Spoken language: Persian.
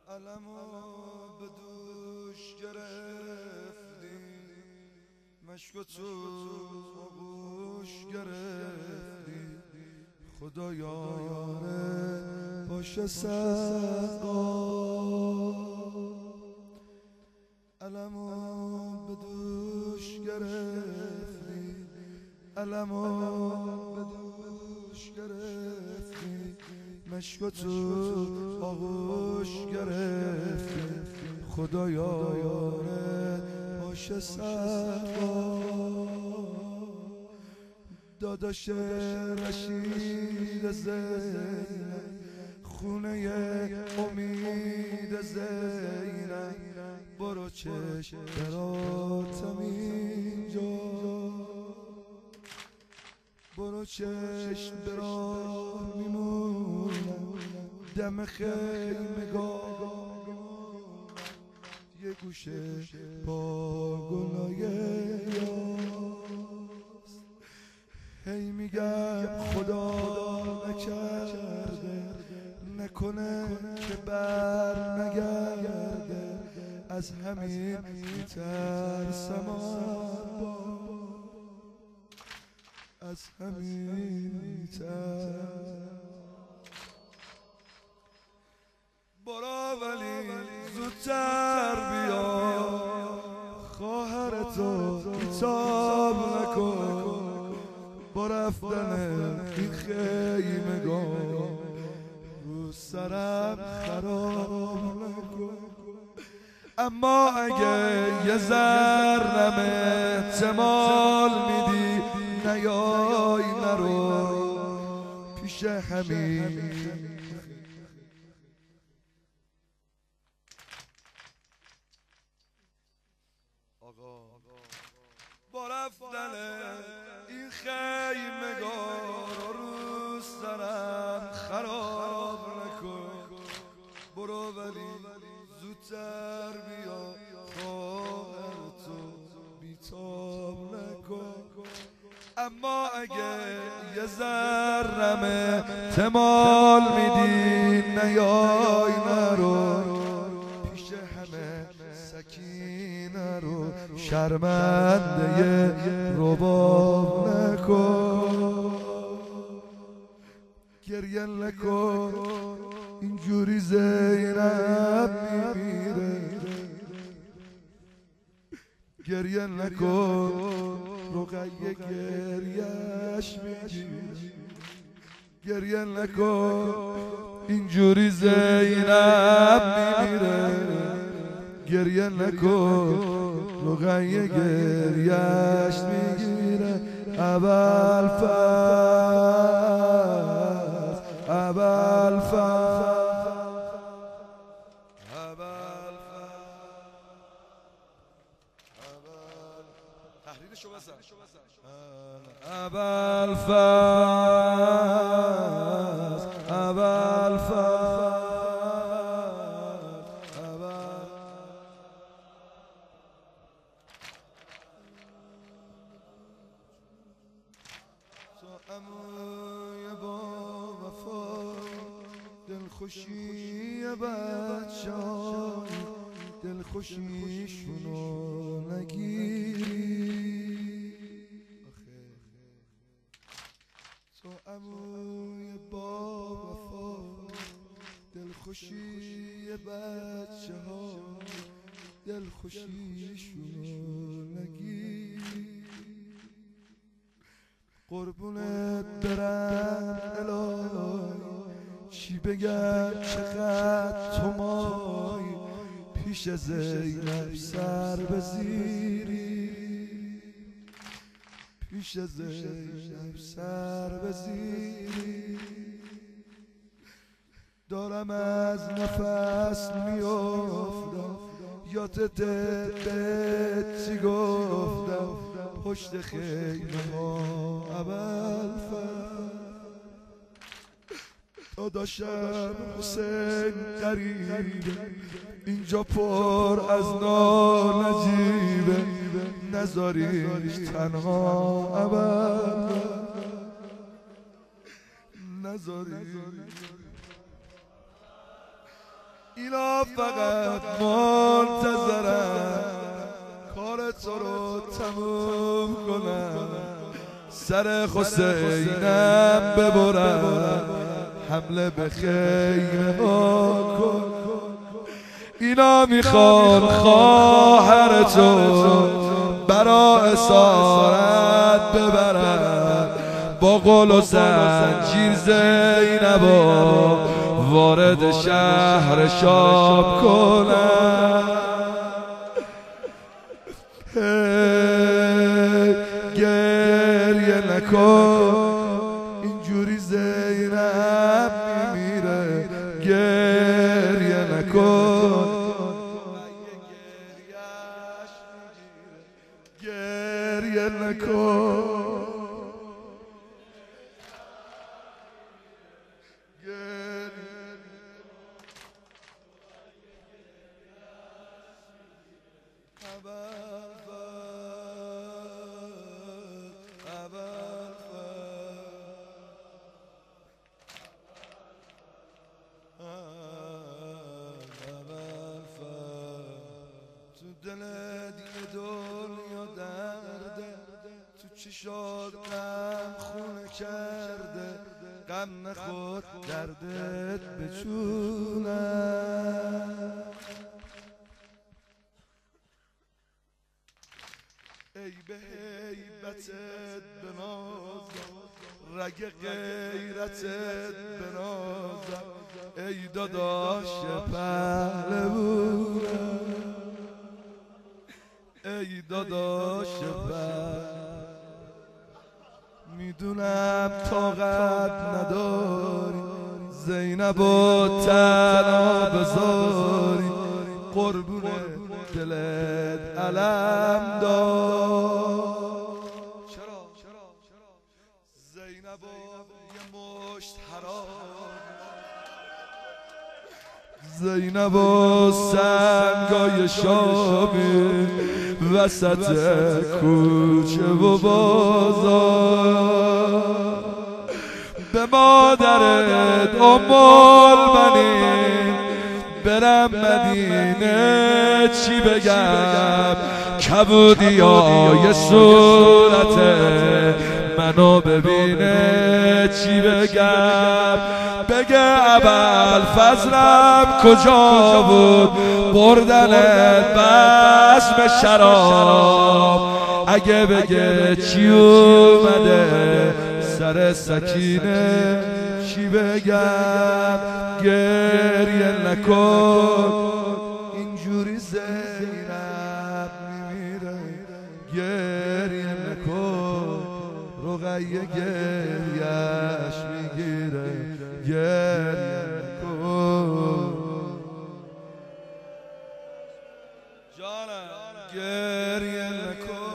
علمو به دوش گرفتی، مشک و تو آغوش گرفتی، خدا یاره باشه سقا. علمو به دوش گرفتی، علمو به دوش گرفتی، مشک و تو آغوش گرفتی، خدا یاره باشه سقا. داداش رشید زینب، خونه امید زینب، برو چشم براتم اینجا، برو چشم برات میمونم، دم خیمگاه یه گوشه با گلای یاست. هی میگم خدا نکرده، نکنه که بر نگرده، از همین میترسم، از همین میترسم. برو ولی زودتر بیا، خواهرتو حساب نکن، با رفتن این خیمگاه رو سرم خراب نکن. اما اگه یه ذرم احتمال میدی، نیای نرو پیش همین با رفتن این خیمگاه رو سرم خراب نکن. برو ولی زودتر بیا، خواهرتو بیتاب نکن. اما اگه یه ذرم احتمال میدی، نیای نرو پیش همه سکینه رو شرمنده رباب نکن. گریه نکن اینجوری زینب میمیره، گریه نکن رقیه گریهش میگیره، گریه نکن اینجوری زینب میمیره، گریه نکن رقیه گریهش میگیره. ابوالفضل ابوالفضل تحریرشو بزن. ابوالفضل ابوالفضل تو عموی با وفا، دلخوشی بچه‌ها، دلخوشیشونو نگیری. تو عموی با وفا، دلخوشی بچه‌ها، دلخوشیشونو نگیری. قربونت برم الهی، چی بگم چقدر تو مایی، پیش زینب سر بزیری، پیش زینب سر بزیری. دارم از نفس میافتم، یادت بهت چی گفتم، پشت خیمه ها ابوالفضل. داداشم حسین غریبه، اینجا پر از نانجیبه، نذاریش تنها ابوالفضل، نذاریش. اینا فقط منتظرن کار تو رو تموم کنن، سر حسینم ببرن، حمله به خیمه ها کن. اینا میخوان خواهر تو برا اسارت ببرن، با قل و زنجیر زینبا وارد شهر شام کنن. گریه نکن اینجوری زینب میمیره، گریه نکن گریه نکن دل دیگه دنیا درده، تو چشات غم خونه کرده، غم نخور دردت بچونم. ای به هیبتت بنازم، رگ غیرتت بنازم، ای داداش پهلوانم، ای داداش میدونم طاقت نداری زینبو تنها بذاری، قربون دلت علم دار. چرا زینبو یه مشت حرام، زینبو سنگای شامی وسط کوچه و بازار، به مادرت المؤمنین برم مدینه چی بگم، کبودیای صورت منو ببینه چی بگم، بگه ابوالفضلم کجا بود بردنت بزم شراب، اگه بگه چی اومده سر سکینه چی بگم، گریه نکن اینجوری زینب میمیره، گریه نکن رقیه گریهش میگیره، گریه نکن جانم، گریه نکن.